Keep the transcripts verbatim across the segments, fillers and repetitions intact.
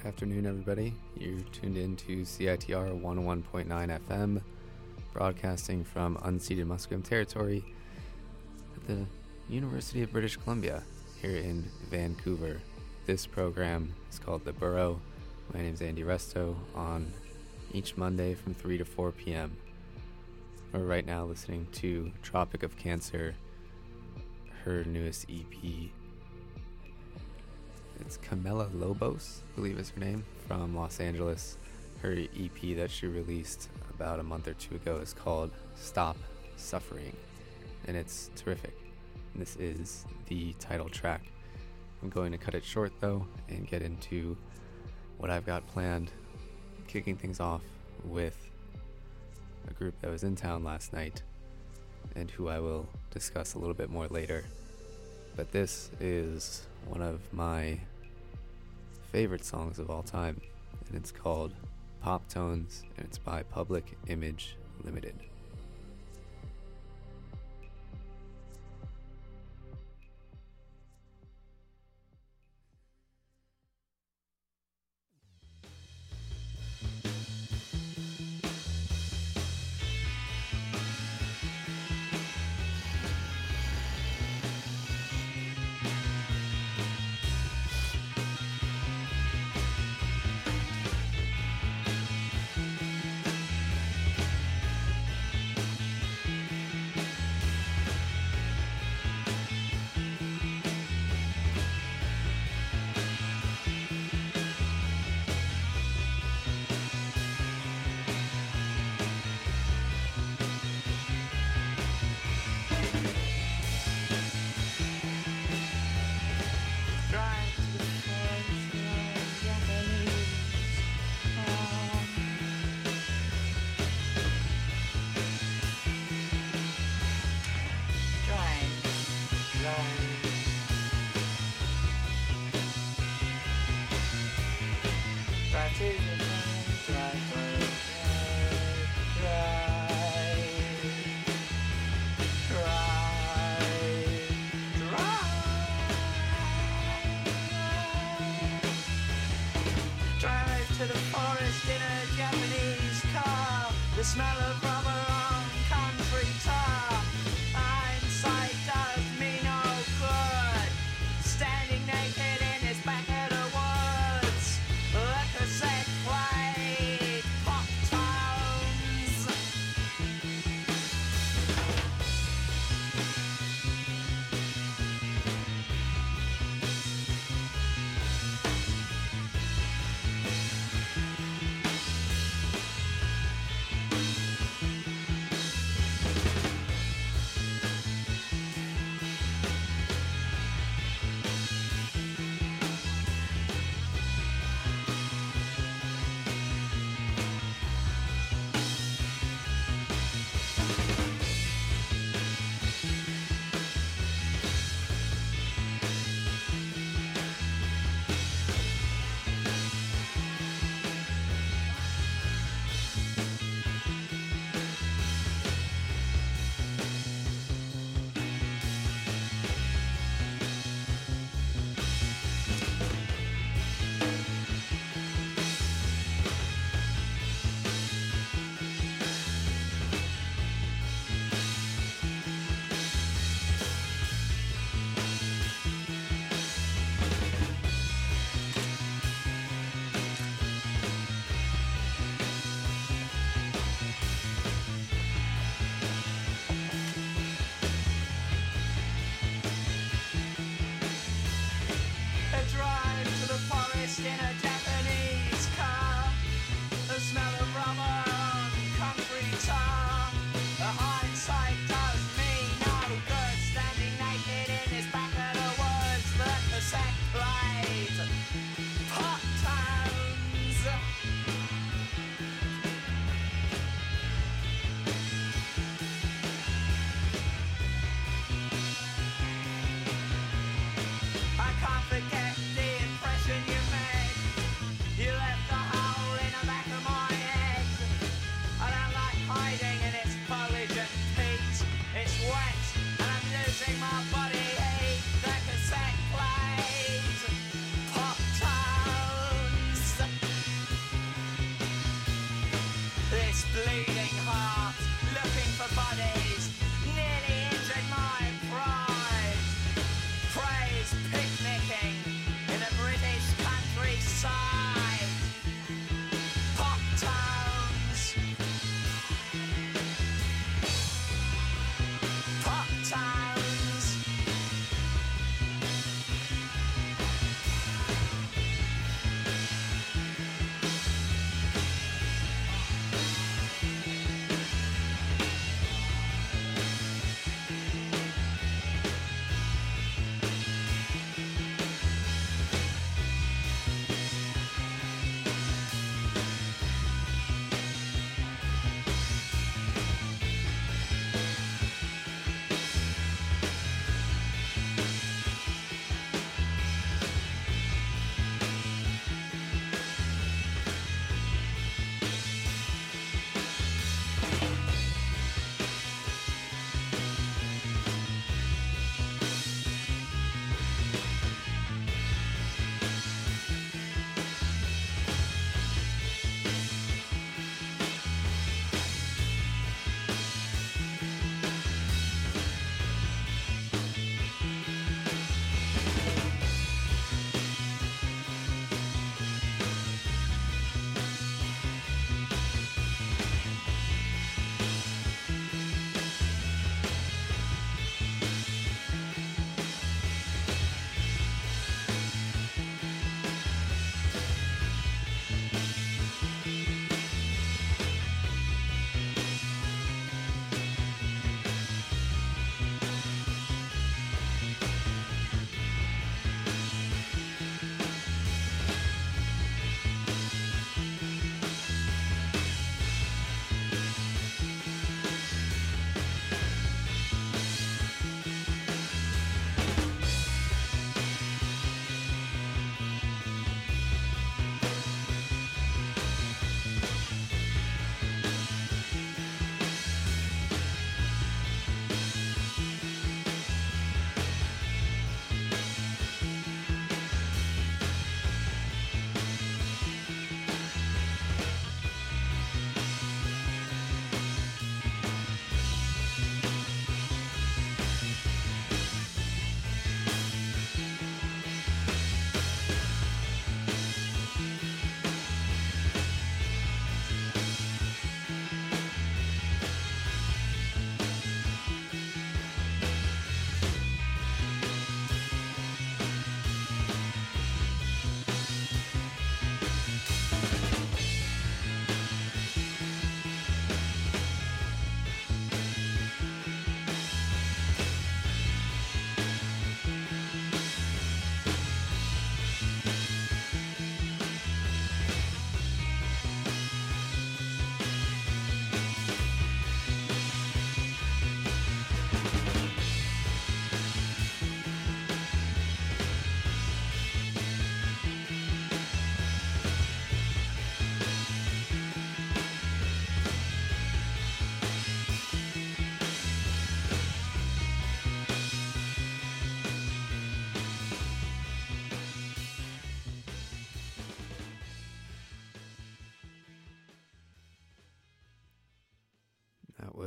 Afternoon, everybody. You're tuned in to C I T R one oh one point nine F M, broadcasting from unceded Musqueam territory at the University of British Columbia here in Vancouver. This program is called The Burrow. My name is Andy Resto, on each Monday from three to four p.m. We're right now listening to Tropic of Cancer, her newest E P. It's Camila Lobos, I believe is her name, from Los Angeles. Her E P that she released about a month or two ago is called Stop Suffering, and it's terrific. And this is the title track. I'm going to cut it short though and get into what I've got planned, kicking things off with a group that was in town last night and who I will discuss a little bit more later. But this is one of my favorite songs of all time, and it's called Pop Tones, and it's by Public Image Limited. I can't forget the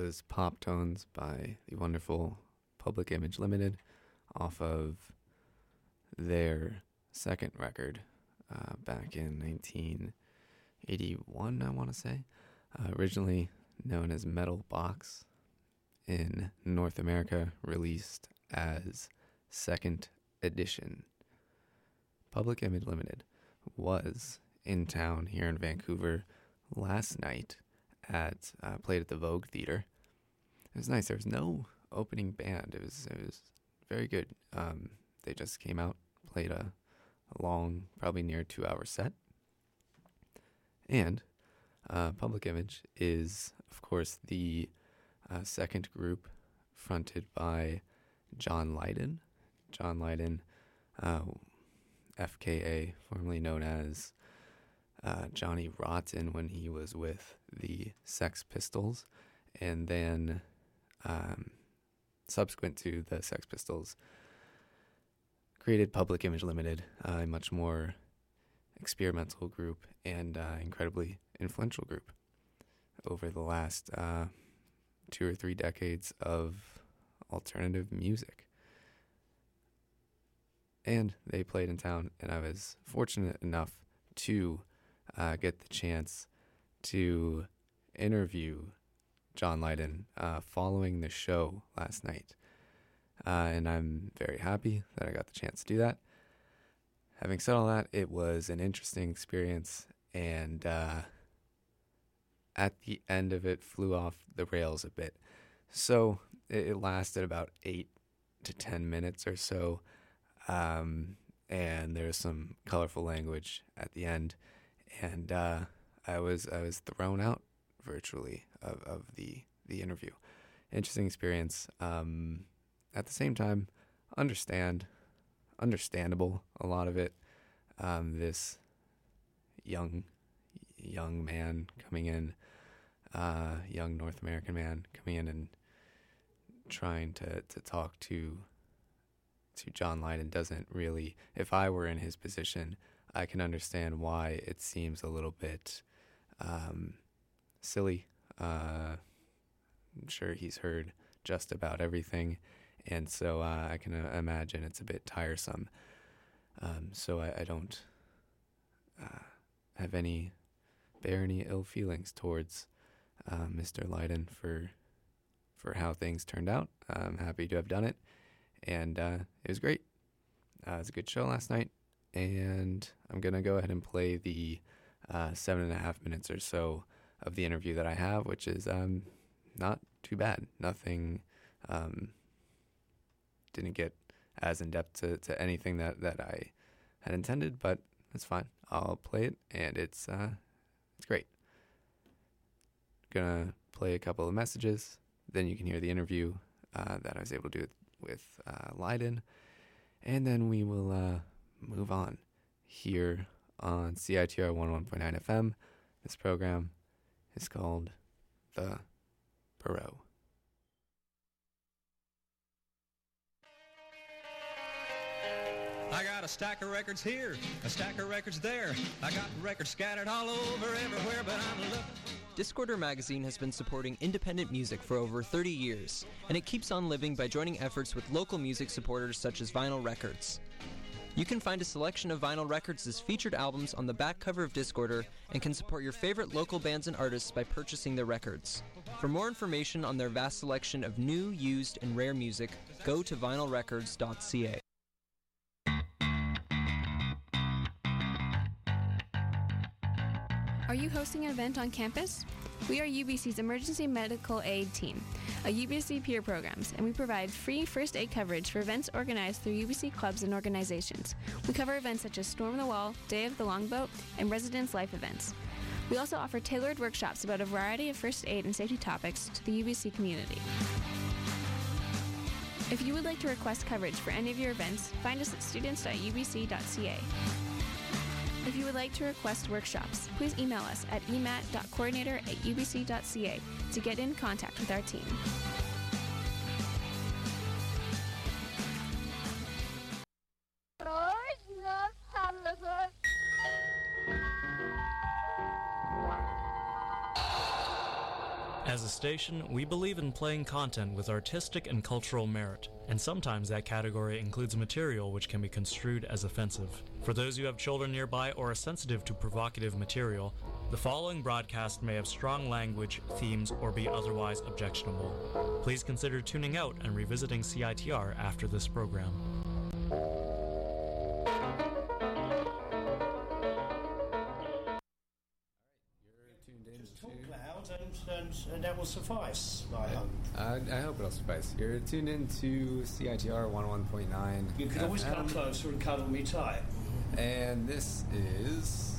was Pop Tones by the wonderful Public Image Limited off of their second record uh, back in nineteen eighty-one, I want to say. Uh, originally known as Metal Box, in North America, released as Second Edition. Public Image Limited was in town here in Vancouver last night at uh, played at the Vogue Theater. It was nice. There was no opening band. It was it was very good. Um, they just came out, played a, a long, probably near two hour set. And uh, Public Image is, of course, the uh, second group fronted by John Lydon. John Lydon, uh, F K A, formerly known as uh, Johnny Rotten when he was with the Sex Pistols, and then um, subsequent to the Sex Pistols, created Public Image Limited, uh, a much more experimental group and uh, incredibly influential group over the last uh, two or three decades of alternative music. And they played in town, and I was fortunate enough to uh, get the chance to interview John Lydon uh, following the show last night. Uh, and I'm very happy that I got the chance to do that. Having said all that, it was an interesting experience, and uh, at the end of it, flew off the rails a bit. So it, it lasted about eight to ten minutes or so. Um, and there's some colorful language at the end, and uh, I was I was thrown out virtually of, of the the interview. Interesting experience. Um, at the same time, understand, understandable a lot of it. Um, this young young man coming in, uh, young North American man coming in and trying to to talk to. to John Lydon doesn't really, if I were in his position, I can understand why it seems a little bit um, silly. Uh, I'm sure he's heard just about everything, and so uh, I can uh, imagine it's a bit tiresome. Um, so I, I don't uh, have any, bear any ill feelings towards uh, Mister Lydon for, for how things turned out. I'm happy to have done it. And uh, it was great. Uh, it was a good show last night, and I'm going to go ahead and play the uh, seven and a half minutes or so of the interview that I have, which is um, not too bad. Nothing, um, didn't get as in-depth to, to anything that, that I had intended, but it's fine. I'll play it, and it's uh, it's great. Going to play a couple of messages, then you can hear the interview uh, that I was able to do with uh, Lydon, and then we will uh, move on here on C I T R one oh one point nine F M. This program is called The Perot. I got a stack of records here, a stack of records there. I got records scattered all over everywhere, but I'm looking. Discorder magazine has been supporting independent music for over thirty years, and it keeps on living by joining efforts with local music supporters such as Vinyl Records. You can find a selection of Vinyl Records' featured albums on the back cover of Discorder and can support your favorite local bands and artists by purchasing their records. For more information on their vast selection of new, used, and rare music, go to vinyl records dot c a. Are you hosting an event on campus? We are U B C's Emergency Medical Aid Team, a U B C peer programs, and we provide free first aid coverage for events organized through U B C clubs and organizations. We cover events such as Storm the Wall, Day of the Longboat, and Residence Life events. We also offer tailored workshops about a variety of first aid and safety topics to the U B C community. If you would like to request coverage for any of your events, find us at students dot u b c dot c a. If you would like to request workshops, please email us at e m a t dot coordinator at u b c dot c a to get in contact with our team. As a station, we believe in playing content with artistic and cultural merit, and sometimes that category includes material which can be construed as offensive. For those who have children nearby or are sensitive to provocative material, the following broadcast may have strong language, themes, or be otherwise objectionable. Please consider tuning out and revisiting C I T R after this program. And, and that will suffice, I hope. Uh, I hope it'll suffice. You're tuned in to C I T R one oh one point nine. You can always come closer and cuddle me tight. And this is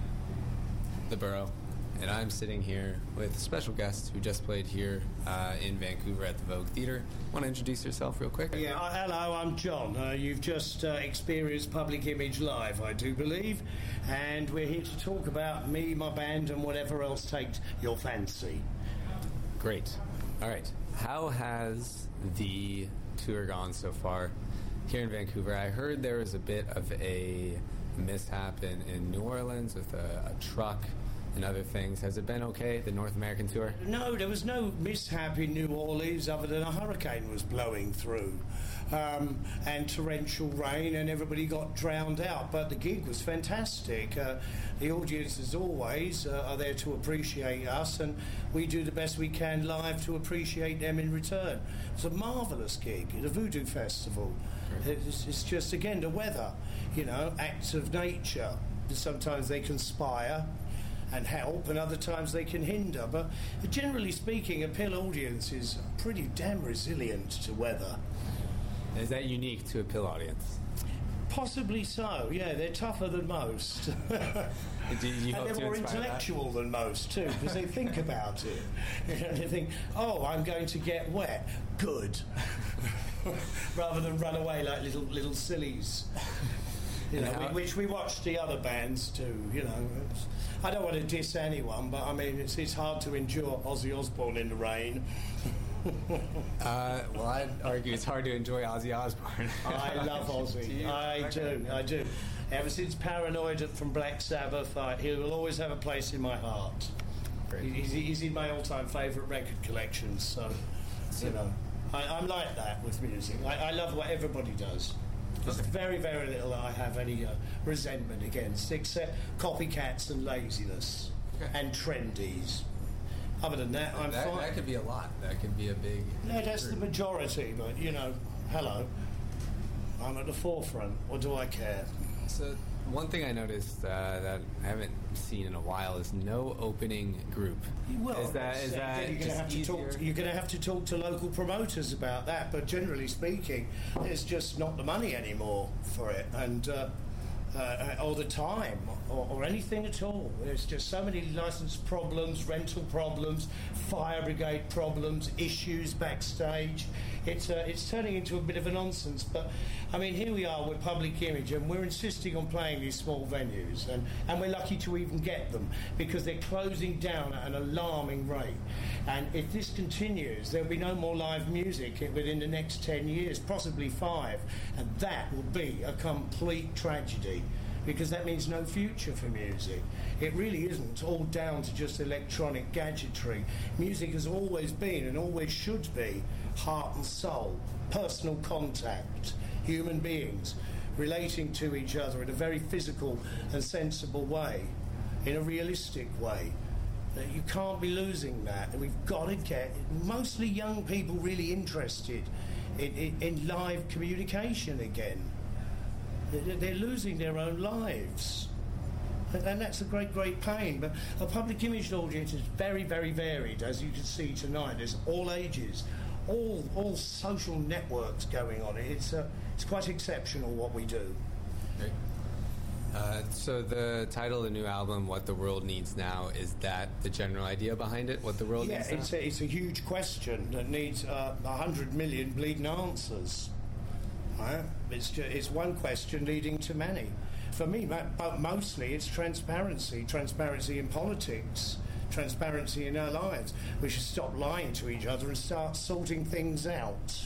The Borough. And I'm sitting here with a special guest who just played here uh, in Vancouver at the Vogue Theatre. Want to introduce yourself real quick? Yeah, uh, hello, I'm John. Uh, you've just uh, experienced Public Image Live, I do believe. And we're here to talk about me, my band, and whatever else takes your fancy. Great. All right. How has the tour gone so far here in Vancouver? I heard there was a bit of a mishap in, in New Orleans with a, a truck and other things. Has it been okay, the North American tour? No, there was no mishap in New Orleans other than a hurricane was blowing through um, and torrential rain, and everybody got drowned out. But the gig was fantastic. Uh, the audience, as always, uh, are there to appreciate us, and we do the best we can live to appreciate them in return. It's a marvellous gig at a Voodoo Festival. It's, it's just, again, the weather, you know, acts of nature. Sometimes they conspire and help, and other times they can hinder. But generally speaking, a Pill audience is pretty damn resilient to weather. Is that unique to a Pill audience? Possibly so, yeah. They're tougher than most. Do you and they're more intellectual that? than most, too, because they think about it. You know, they think, oh, I'm going to get wet. Good. Rather than run away like little little sillies. You know, we, which we watch the other bands too, you know. I don't want to diss anyone, but I mean, it's, it's hard to endure Ozzy Osbourne in the rain. uh, well, I'd argue it's hard to enjoy Ozzy Osbourne. I love Ozzy. I do, I do. Ever since Paranoid from Black Sabbath, I, he will always have a place in my heart. He's, he's in my all-time favourite record collections, so, you know. I, I'm like that with music. I, I love what everybody does. There's okay. very, very little I have any uh, resentment against, except copycats and laziness okay. and trendies. Other than that, I'm that, fine. That could be a lot. That could be a big... Yeah, that's group. The majority, but, you know, hello. I'm at the forefront. What do I care? So, one thing I noticed uh, that I haven't seen in a while is no opening group. Well, is that, is that you're going to have to talk to, you're going to have to talk to local promoters about that. But generally speaking, there's just not the money anymore for it, and uh, uh, or the time, or, or anything at all. There's just so many license problems, rental problems, fire brigade problems, issues backstage. It's uh, it's turning into a bit of a nonsense. But I mean, here we are with Public Image, and we're insisting on playing these small venues, and, and we're lucky to even get them because they're closing down at an alarming rate. And if this continues, there'll be no more live music within the next ten years, possibly five, and that will be a complete tragedy. Because that means no future for music. It really isn't all down to just electronic gadgetry. Music has always been and always should be heart and soul, personal contact, human beings relating to each other in a very physical and sensible way, in a realistic way. You can't be losing that. And we've got to get mostly young people really interested in, in, in live communication again. They're losing their own lives. And that's a great, great pain. But a Public Image audience is very, very varied, as you can see tonight. There's all ages, all all social networks going on. It's, uh, it's quite exceptional what we do. Okay. Uh, so the title of the new album, What the World Needs Now, is that the general idea behind it? What the world yeah, needs now? Yeah, it's a, it's a huge question that needs uh, one hundred million bleeding answers. Right? It's, just, it's one question leading to many. For me, but mostly it's transparency, transparency in politics, transparency in our lives. We should stop lying to each other and start sorting things out.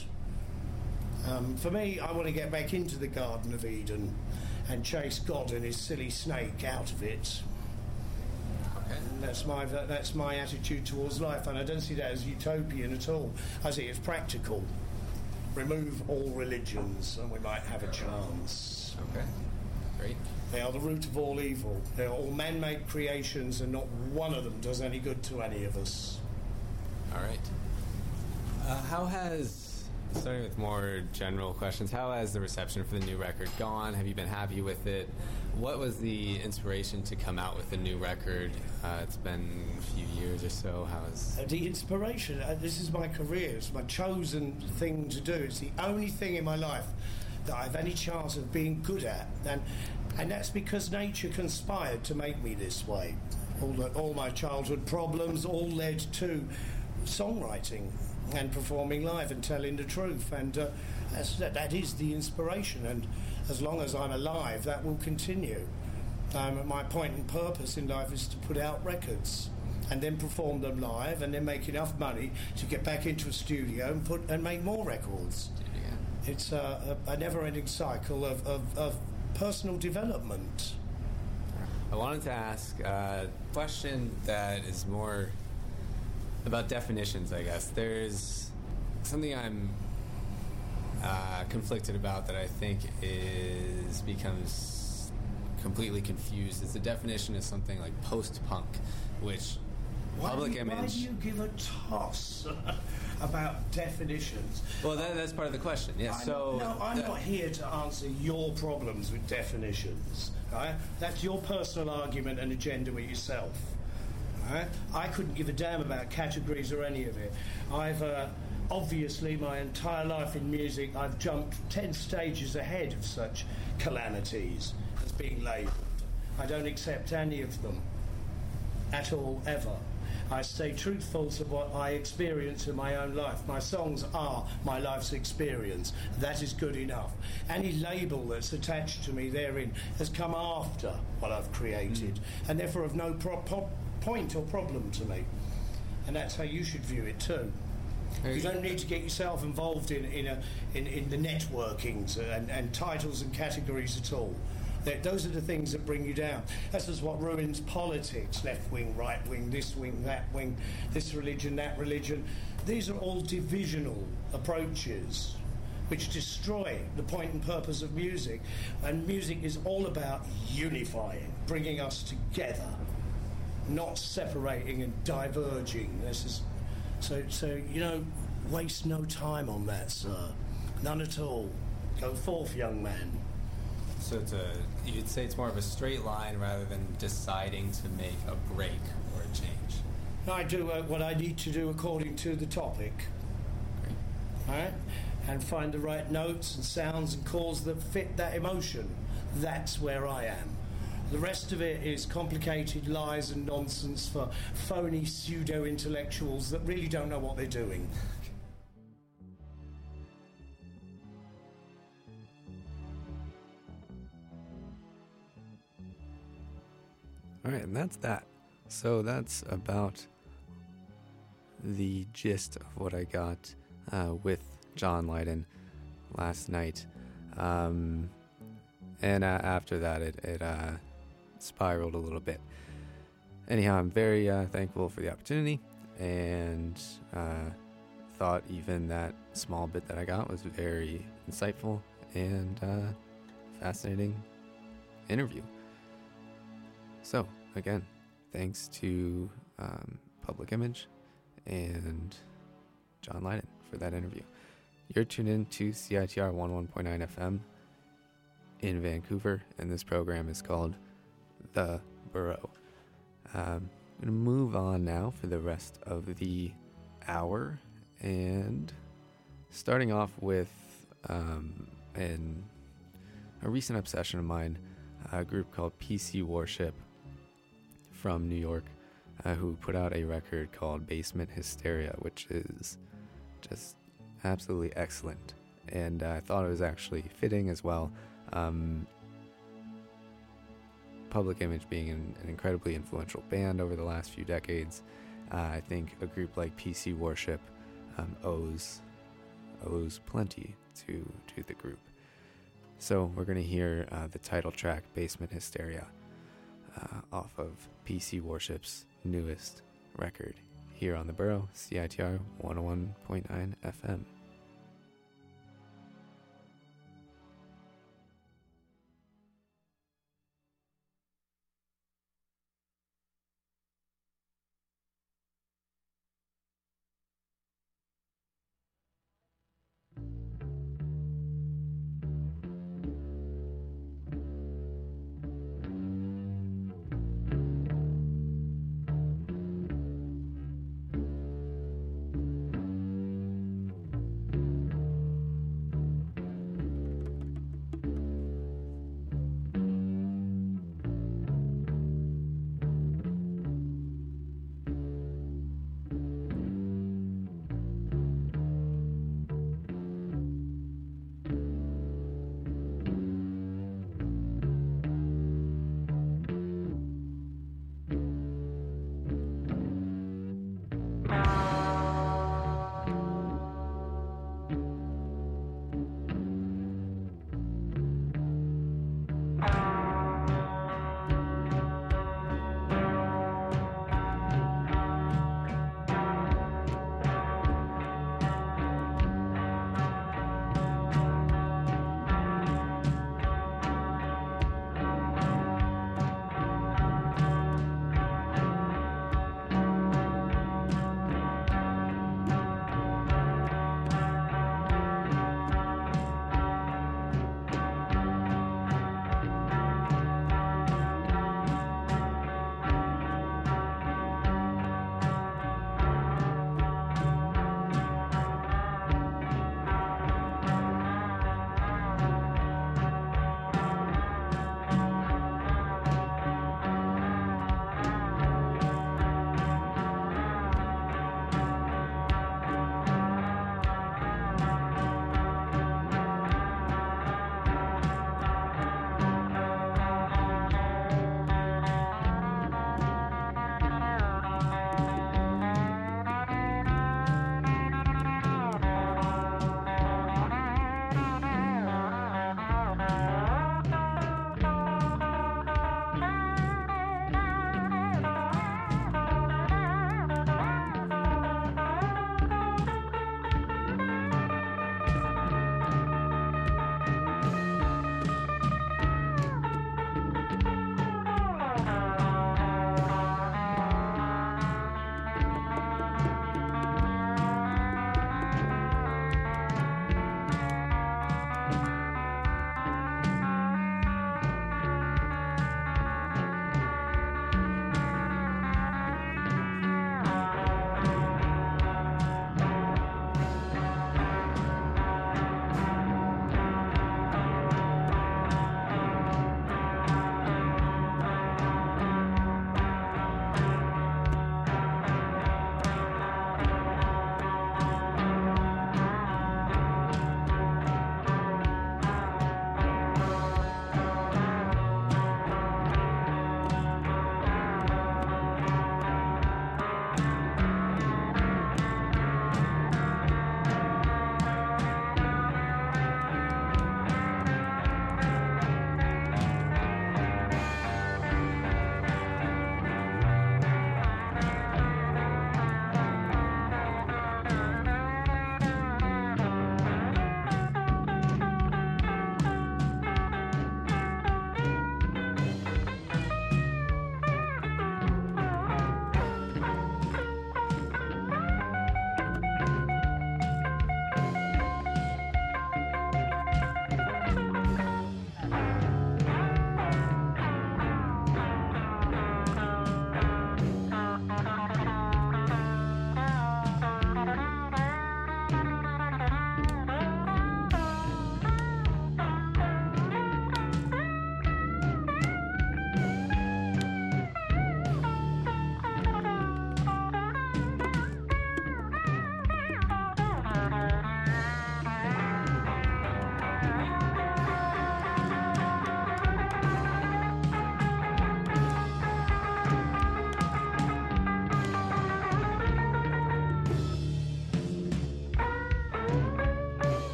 Um, for me, I want to get back into the Garden of Eden and chase God and his silly snake out of it. Okay. And that's my that's my attitude towards life, and I don't see that as utopian at all. I see it as practical. Remove all religions, and we might have a chance. Okay, great. They are the root of all evil. They are all man-made creations, and not one of them does any good to any of us. All right. Uh, how has, starting with more general questions, how has the reception for the new record gone? Have you been happy with it? What was the inspiration to come out with the new record? Uh, it's been a few years or so. How is... Uh, the inspiration, uh, this is my career. It's my chosen thing to do. It's the only thing in my life that I've any chance of being good at. And, and that's because nature conspired to make me this way. All, the, all my childhood problems all led to songwriting and performing live and telling the truth, and uh, that's, that, that is the inspiration, and as long as I'm alive that will continue. Um, my point and purpose in life is to put out records and then perform them live and then make enough money to get back into a studio and put and make more records. Yeah. It's a, a, a never-ending cycle of, of, of personal development. I wanted to ask a question that is more about definitions, I guess. There's something I'm uh, conflicted about that I think is becomes completely confused. Is the definition of something like post-punk, which why Public do, Image... Why do you give a toss about definitions? Well, that, that's part of the question. Yeah. I'm so not, no, I'm the, not here to answer your problems with definitions. Right? That's your personal argument and agenda with yourself. Right? I couldn't give a damn about categories or any of it. I've uh, obviously my entire life in music I've jumped ten stages ahead of such calamities as being labelled. I don't accept any of them at all, ever. I stay truthful to what I experience in my own life. My songs are my life's experience. That is good enough. Any label that's attached to me therein has come after what I've created, mm. and therefore of no pro- pro- point or problem to me. And that's how you should view it too. You don't need to get yourself involved in in, a, in, in the networkings and, and titles and categories at all. That those are the things that bring you down. That's just what ruins politics. Left wing, right wing, this wing, that wing, this religion, that religion. These are all divisional approaches which destroy the point and purpose of music. And music is all about unifying, bringing us together, not separating and diverging. This is so so you know, waste no time on that, sir. None at all. Go forth, young man. So it's a, you'd say it's more of a straight line rather than deciding to make a break or a change. I do uh, what I need to do according to the topic. Great. All right? And find the right notes and sounds and chords that fit that emotion. That's where I am. The rest of it is complicated lies and nonsense for phony pseudo-intellectuals that really don't know what they're doing. All right, and that's that. So that's about the gist of what I got uh, with John Lydon last night. Um, and uh, after that, it, it uh, spiraled a little bit. Anyhow, I'm very uh, thankful for the opportunity, and uh, thought even that small bit that I got was very insightful and uh, fascinating interview. So, again, thanks to um, Public Image and John Lydon for that interview. You're tuned in to C I T R one oh one point nine F M in Vancouver, and this program is called The Burrow. Um, I'm going to move on now for the rest of the hour, and starting off with um, an, a recent obsession of mine, a group called P C Worship from New York, uh, who put out a record called Basement Hysteria, which is just absolutely excellent. And uh, I thought it was actually fitting as well. Um, Public Image being an, an incredibly influential band over the last few decades, uh, I think a group like P C Worship um, owes owes plenty to to the group. So we're going to hear uh, the title track, Basement Hysteria. uh, off of P C Warship's newest record here on the Borough, C I T R one oh one point nine F M.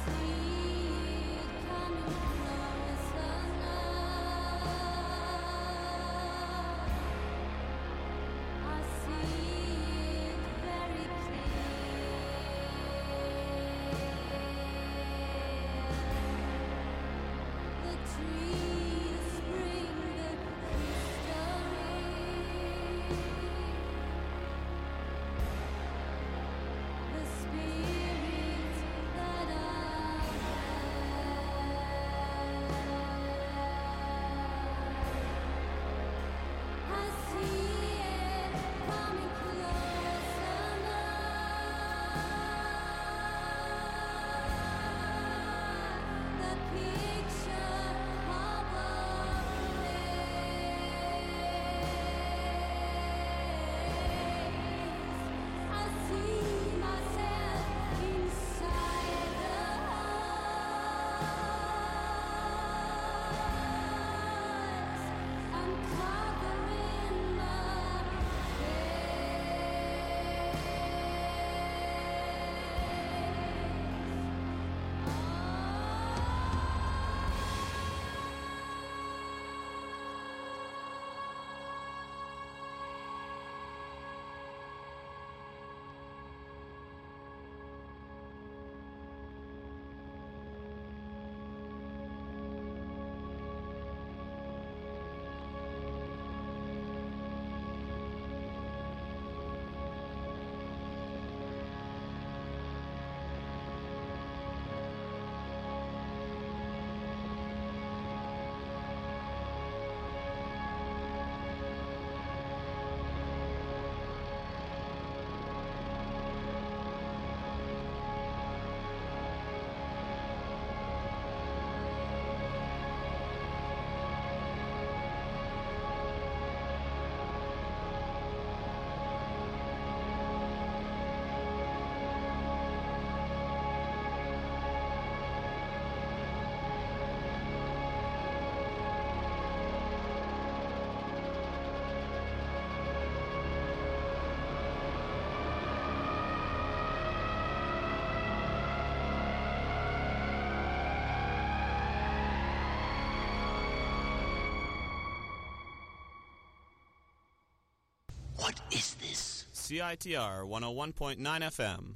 What is this? C I T R one oh one point nine F M.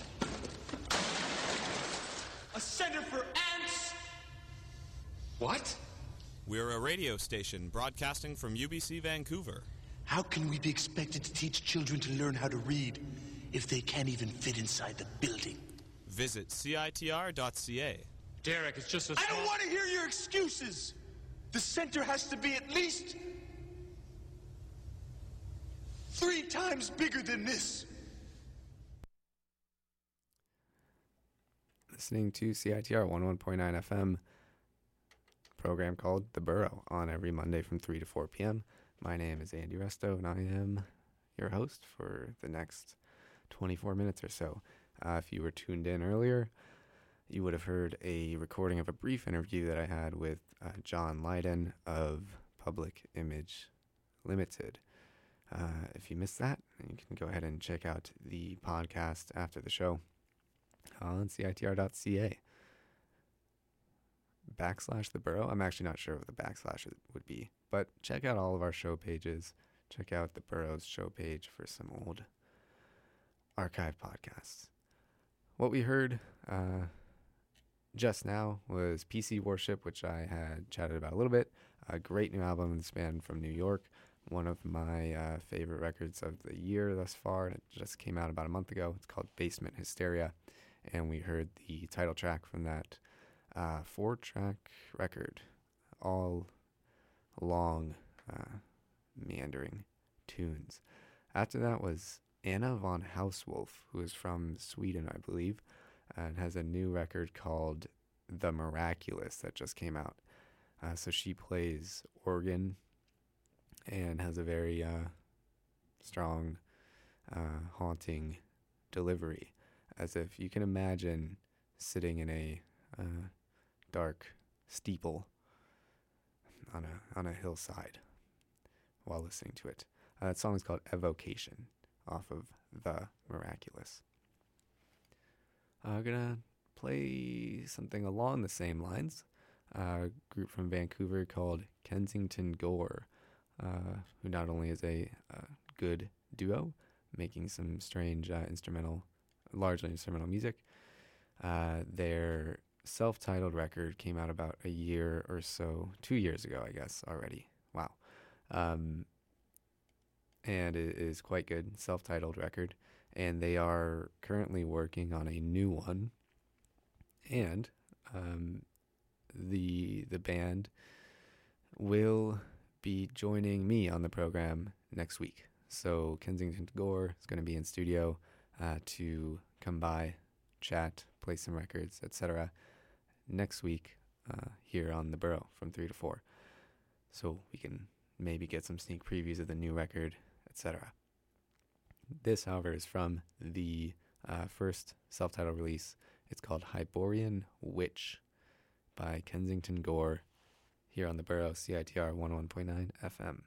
A center for ants? What? We're a radio station broadcasting from U B C Vancouver. How can we be expected to teach children to learn how to read if they can't even fit inside the building? Visit C I T R dot C A. Derek, it's just a... I don't want to hear your excuses! The center has to be at least... three times bigger than this! Listening to C I T R one oh one point nine F M, program called The Burrow, on every Monday from three to four p.m. My name is Andy Resto, and I am your host for the next twenty-four minutes or so. Uh, if you were tuned in earlier, you would have heard a recording of a brief interview that I had with uh, John Lydon of Public Image Limited. Uh, if you missed that, you can go ahead and check out the podcast after the show on C I T R dot C A. Backslash The Burrow. I'm actually not sure what the backslash would be, but check out all of our show pages. Check out The Burrow's show page for some old archive podcasts. What we heard uh, just now was P C Worship, which I had chatted about a little bit. A great new album in this band from New York. One of my uh, favorite records of the year thus far, and it just came out about a month ago. It's called Basement Hysteria, and we heard the title track from that uh, four-track record, all long, uh, meandering tunes. After that was Anna von Hauswolf, who is from Sweden, I believe, and has a new record called The Miraculous that just came out. Uh, so she plays organ and has a very uh, strong, uh, haunting delivery, as if you can imagine sitting in a uh, dark steeple on a on a hillside while listening to it. Uh, that song is called Evocation, off of The Miraculous. Uh, I'm gonna play something along the same lines. Uh, a group from Vancouver called Kensington Gore, uh, who not only is a uh, good duo, making some strange uh, instrumental, largely instrumental music. Uh, their self-titled record came out about a year or so, two years ago, I guess, already. Wow. Um, and it is quite good, self-titled record. And they are currently working on a new one. And um, the the band will be joining me on the program next week. So Kensington Gore is going to be in studio uh, to come by, chat, play some records, et cetera next week uh, here on the Burrow from three to four. So we can maybe get some sneak previews of the new record, et cetera. This, however, is from the uh, first self-titled release. It's called Hyborian Witch by Kensington Gore here on the Burrow, C I T R one oh one point nine F M.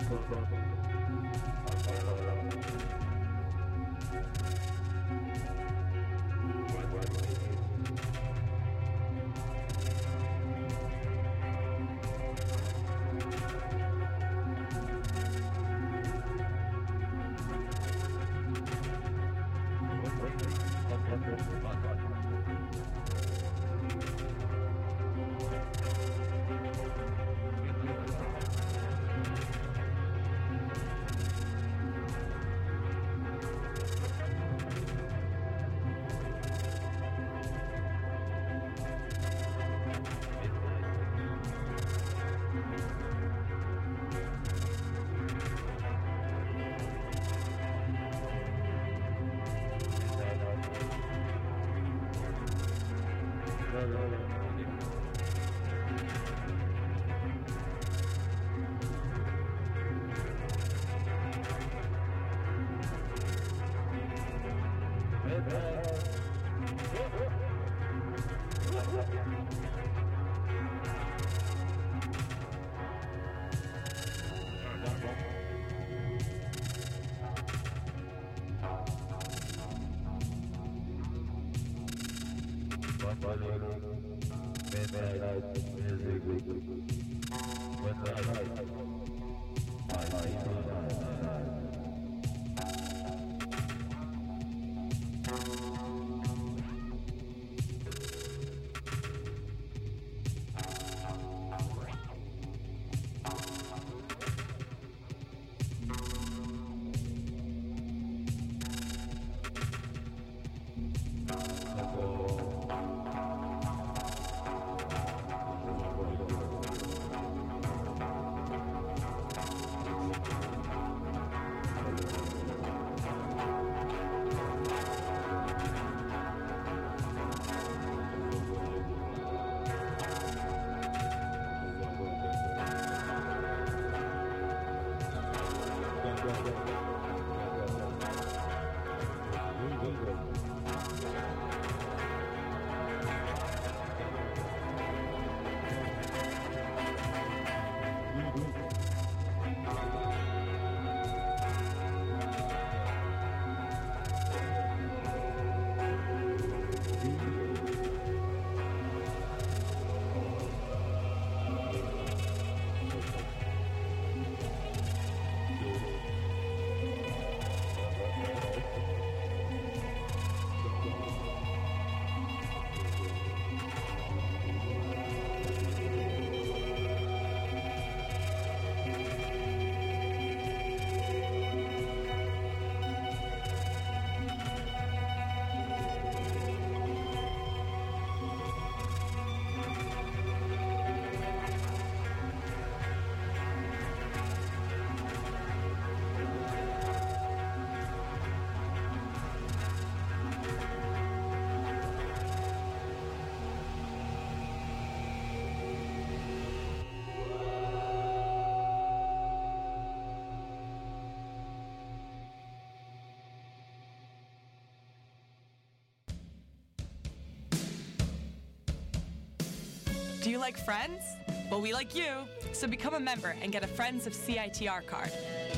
Do you like Friends? Well, we like you, so become a member and get a Friends of C I T R card.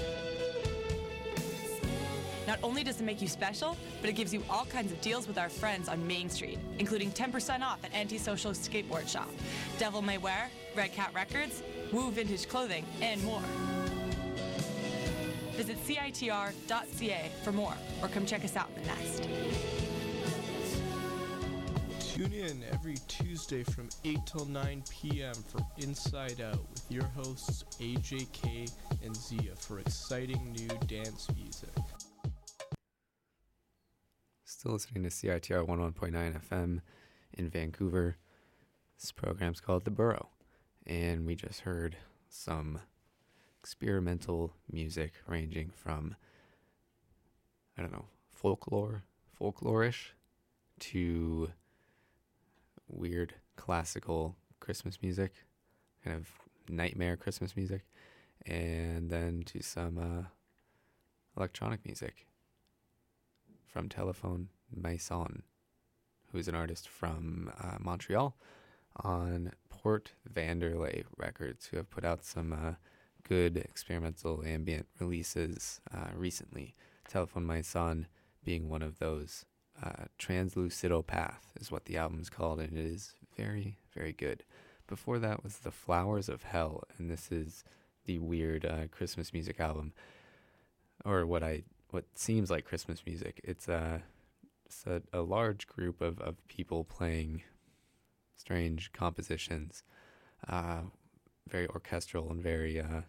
Not only does it make you special, but it gives you all kinds of deals with our friends on Main Street, including ten percent off at Antisocial Skateboard Shop, Devil May Wear, Red Cat Records, Woo Vintage Clothing, and more. Visit C I T R dot C A for more, or come check us out in the Nest. Tune in every Tuesday from eight till nine p.m. for Inside Out with your hosts A J K and Zia for exciting new dance music. Still listening to C I T R one oh one point nine F M in Vancouver. This program's called The Burrow, and we just heard some experimental music ranging from, I don't know, folklore, folklore-ish to weird classical Christmas music, kind of nightmare Christmas music, and then to some uh, electronic music from Telephone Maison, who's an artist from uh, Montreal on Port Vanderlei Records, who have put out some uh, good experimental ambient releases uh, recently. Telephone My Son being one of those. Uh, Translucidopath is what the album is called, and it is very, very good. Before that was The Flowers of Hell, and this is the weird uh, Christmas music album, or what I what seems like Christmas music. It's, uh, it's a, a large group of, of people playing strange compositions, uh, very orchestral and very uh,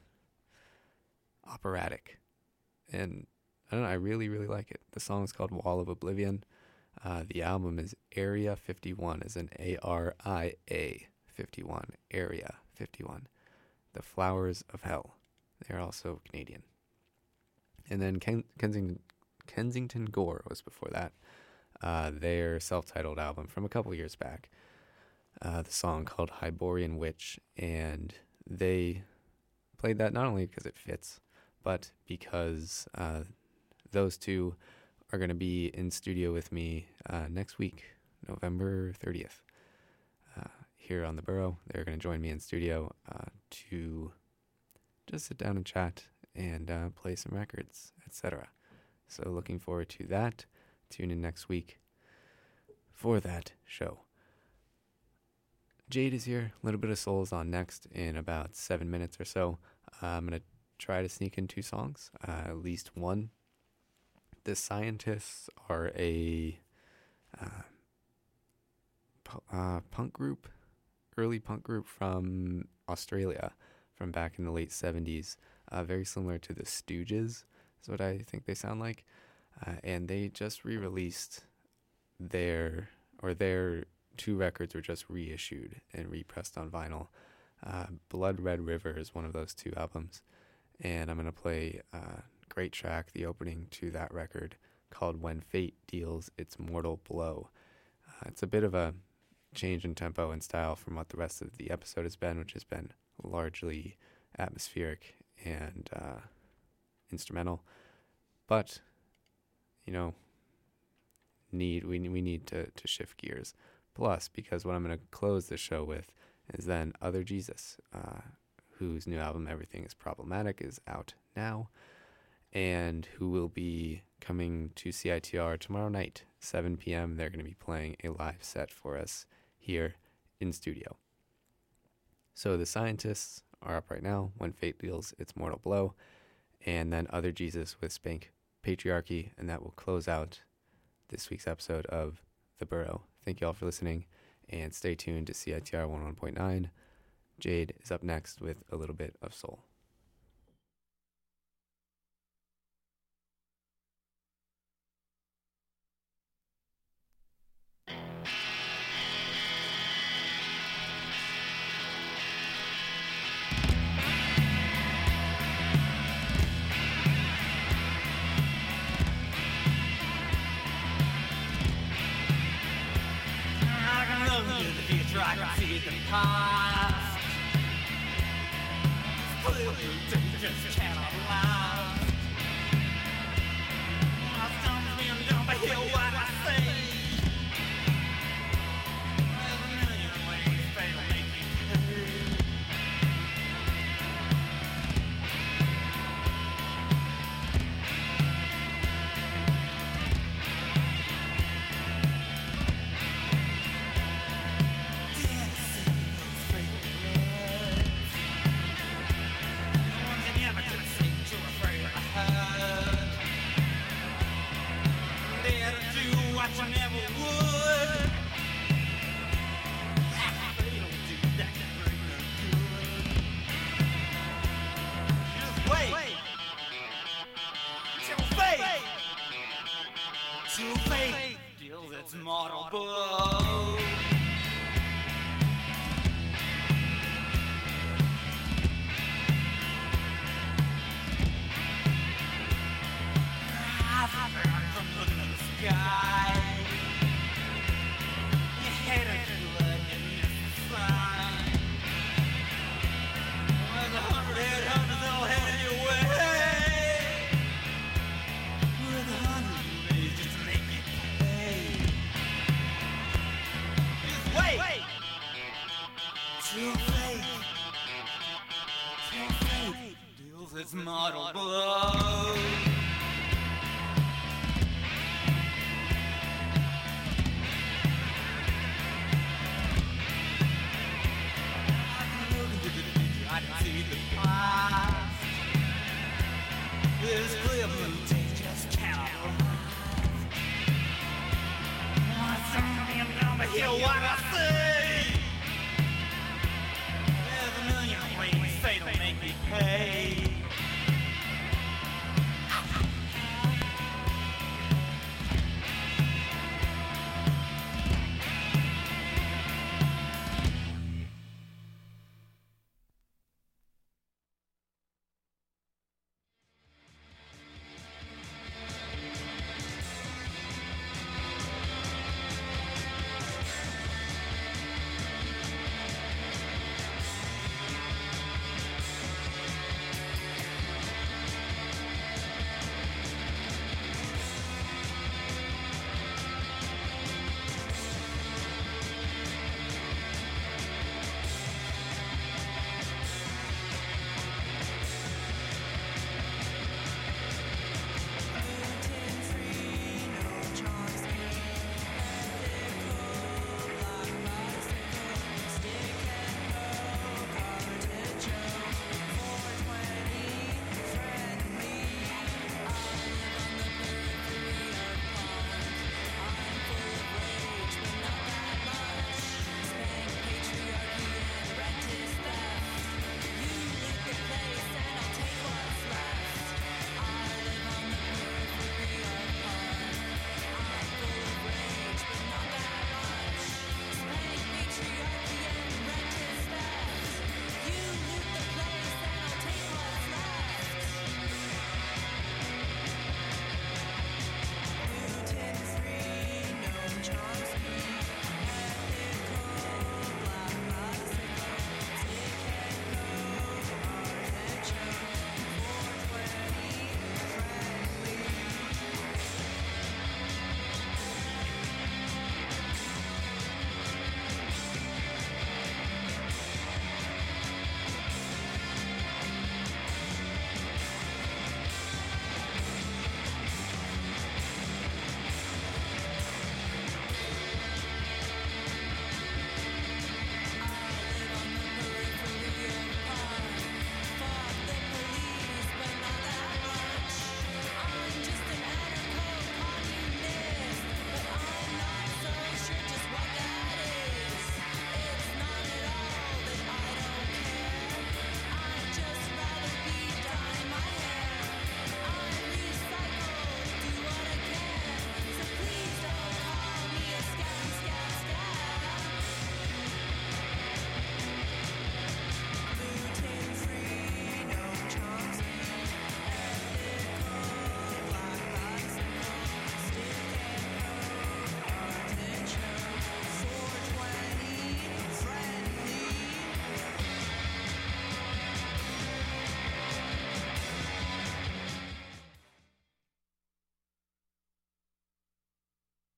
operatic. And I don't know, I really, really like it. The song is called Wall of Oblivion. Uh, the album is Area fifty-one, as in A R I A fifty-one, Area fifty-one. The Flowers of Hell. They're also Canadian. And then Ken- Kensington, Kensington Gore was before that. Uh, their self-titled album from a couple years back. Uh, the song called Hyborian Witch, and they played that not only because it fits, but because uh, those two are going to be in studio with me uh, next week, November thirtieth, uh, here on the Burrow. They're going to join me in studio uh, to just sit down and chat and uh, play some records, et cetera. So looking forward to that. Tune in next week for that show. Jade is here. A little bit of soul is on next in about seven minutes or so. Uh, I'm going to try to sneak in two songs, uh, at least one. The Scientists are a uh, pu- uh, punk group, early punk group from Australia, from back in the late seventies. Uh, very similar to the Stooges is what I think they sound like. Uh, and they just re-released their, or their two records were just reissued and repressed on vinyl. Uh, Blood Red River is one of those two albums. And I'm going to play a great track, the opening to that record, called When Fate Deals Its Mortal Blow. Uh, it's a bit of a change in tempo and style from what the rest of the episode has been, which has been largely atmospheric and uh, instrumental. But, you know, need we we need to, to shift gears. Plus, because what I'm going to close the show with is then Other Jesus, uh, whose new album, Everything is Problematic, is out now, and who will be coming to C I T R tomorrow night, seven p.m. They're going to be playing a live set for us here in studio. So the Scientists are up right now, When Fate Deals Its Mortal Blow, and then Other Jesus with Spank Patriarchy, and that will close out this week's episode of The Burrow. Thank you all for listening, and stay tuned to C I T R one oh one point nine. Jade is up next with a little bit of soul. I can see the past. Clearly, they just cannot last. I stumble me down, but hear what I say. There's a million ways fate will make me pay. I never would. They don't do that to bring no good. Just wait, wait. Till fate, till fate deals its mortal blow. I've heard from looking at the sky. Till fate, till fate its mortal blow. I can see the past. This clear blue just cannot. I'm gonna hear what I say. There's a million ways fate will make me pay.